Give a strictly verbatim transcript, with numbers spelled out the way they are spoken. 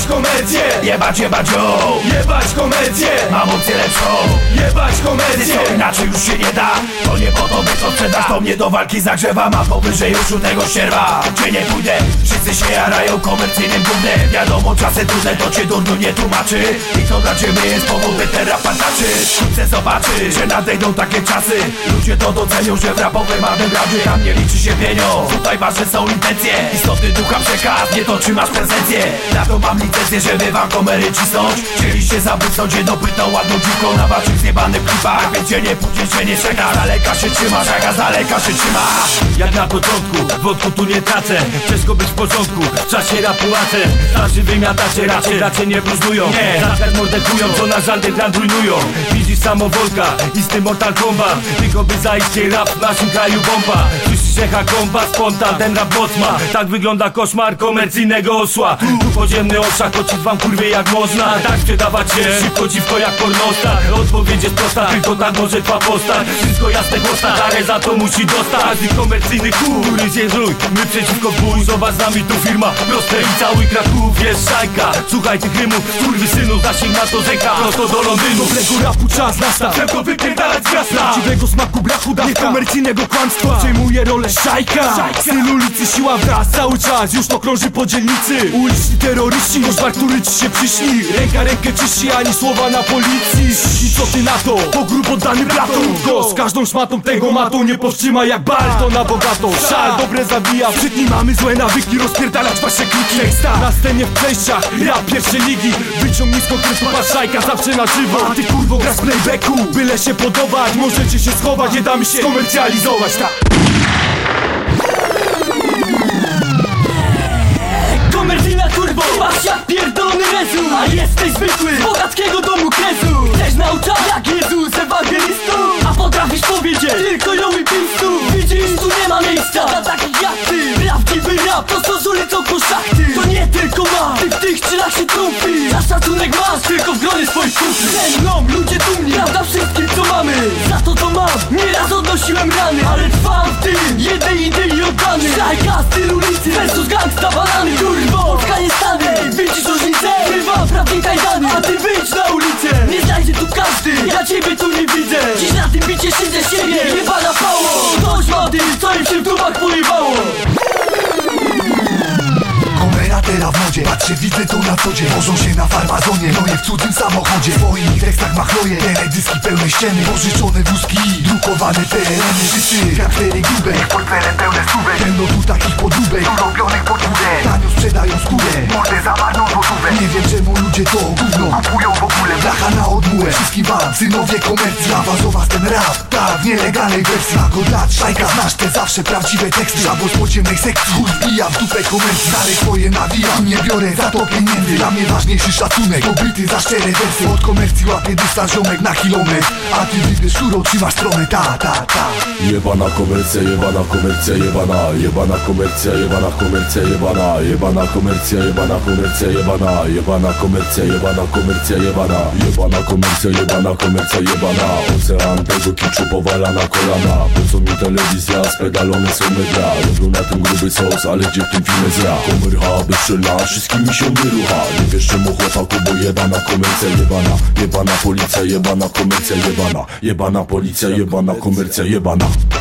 komercję, Jebać, jebać ją, jebać komercję, mam opcję lepszą. jebać komercję. To inaczej już się nie da, to nie po to by to sprzedaż. To mnie do walki zagrzewam, a powyżej uszu tego ścierwa gdzie nie pójdę, wszyscy się jarają komercyjnym gównem. Wiadomo, czasy trudne, to cię durno nie tłumaczy. I to dla ciebie jest powód, by ten rap pataczy. Chcę zobaczyć, że nadejdą takie czasy. Ludzie to docenią, że w rapowym undergroundzie tam nie liczy się pieniądz. Tutaj ważne są intencje, istotny ducha przekaz. Nie to czy masz prezencję, na to mam licencję, żeby wam komery cisnąć. Chcieliście zabłysnąć jedną pytą ładną dziwką na waszych zjebanych klipach. Więc cię nie pójdziesz, się nie czeka, z daleka się trzymasz, jak z daleka się trzymasz. Jak na początku, wodku tu nie tracę. Ciężko być w porządku, w czasie rapu łacę. Starzy wymiatacze, raczej raczej nie próżnują. Nie, zakres mordetują, co na żadnych grand rujnują. Widzisz samowolka, istny Mortal Kombat. Tylko by zaistnieć rap w naszym kraju bomba. Słyszysz echa komba, spontan, ten rap moc ma. Tak wygląda koszmar komercyjnego osła. Tu podziemny oszak, oczyć wam kurwie jak można. Tak sprzedawać się, szybko dziwko jak pornostar. Odpowiedź jest prosta, tylko tak może twa postać. Wszystko jasne chłosta, karę za to musi dostać. Każdy komercyjny kur, który zje żuj, my przeciwko bój. Zobacz z nami tu firma, proste i cały Kraków jest szajka. Słuchaj tych rymów, skurwysynów, zasięg na to rzeka. Prosto do Londynu, w ręku rapu czas nastał. Tylko wypierdalać z miasta. Prawdziwego smaku brachu dawka, niekomercyjnego kłamstwa. Przejmuje rolę szajka, styl ulicy, siła wraz, cały czas już to krąży po dzielnicy. Uliczni terroryści, koszmar, który ci się przyśni. Ręka rękę czyści, ani słowa na policji. I co ty na to? Po grób oddany bratom. Go z każdą szmatą tego matą nie powstrzyma jak balto na bogato. Szal dobre zabija, przed nim mamy złe nawyki. Rozpierdalać wasze kliki. Teksta na scenie w przejściach, rap pierwszej ligi. Wyciągnij z konkretu, patrz szajka zawsze na żywo. A ty kurwo gra z playbacku, byle się podobać. Możecie się schować, nie damy się skomercjalizować, tak. Komercyjna turbo, masz jak pierdolony rezu. A jesteś zwykły, z bogackiego domu kresu. Chcesz nauczać jak Jezus ewangelistą, a potrafisz powiedzieć tylko ją i pistu. Widzisz, tu nie ma miejsca dla takich jak ty. Prawdziwy rap to co z ulicą po szachty. To nie tylko ma, ty w tych czynach się trąbi. Za szacunek masz tylko w gronie swoich kumpli. Ze mną ludzie dumni, prawda wszystkim co mamy. Za to co mam, nieraz odnosiłem rany. Ale trwam w tym, jednej idei oddany. Szajka, styl ulicy, versus gangsta banany. Kurwo, spotkanie stany, widzisz różnicę? Chyba prawdziwej kajdany, a ty wyjdź na ulicę. Nie znajdzie tu każdy, ja ciebie tu nie widzę. Dziś na tym bicie siedzę siebie, jebana pało. Dość młody, co im się w dubach pojebało. Teraz w modzie, patrzę, widzę to na co dzień. Wożą się na farmazonie, no je w cudzym samochodzie. W swoich tekstach machloje, teledyski pełne ściemy. Pożyczone wózki, drukowane tereny. Wszyscy kraftlery grube, ich portfele pełne stówek. Pełno tu takich podróbek, urobionych podwórek. Tanio sprzedają skórę, mordę za marną złotówę. Nie wiem czemu ludzie to gówno kupują w ogóle. Blacha na odmułę, wszystkim wam, synowie komercji. Dla was o was ten rap, tak w nielegalnej wersji. Na go lat, szajka, znasz te zawsze prawdziwe teksty. Żabo z podziemnej sekcji, chuj wbija w dupę komercji. Dalej swoje nawija, nie biorę za to pieniędzy. Dla mnie ważniejszy szacunek, dobyty za szczere wersy. Od komercji łapie dystans ziomek na kilometr. A ty wybierz, którą trzymasz stronę, ta, ta, ta. Jebana komercja, jebana komercja, jebana. Jebana komercja, jebana komercja, jebana. Jebana komercja, jebana komercja, jebana. Jebana komercja, jebana komercja, jebana. Jebana komercja, jebana komercja, jebana. Ocean tego kiczu powala na kolana. Po co mi telewizja, spedalone są media. Robią na tym gruby sos, ale gdzie w tym filmie zra? Komercha bezczelna, wszystkim mi się wyrucha. Nie wiesz czemu chłopaku, bo jebana komercja, jebana. Jebana policja, jebana komercja, jebana. Jebana policja, jebana komercja, jebana.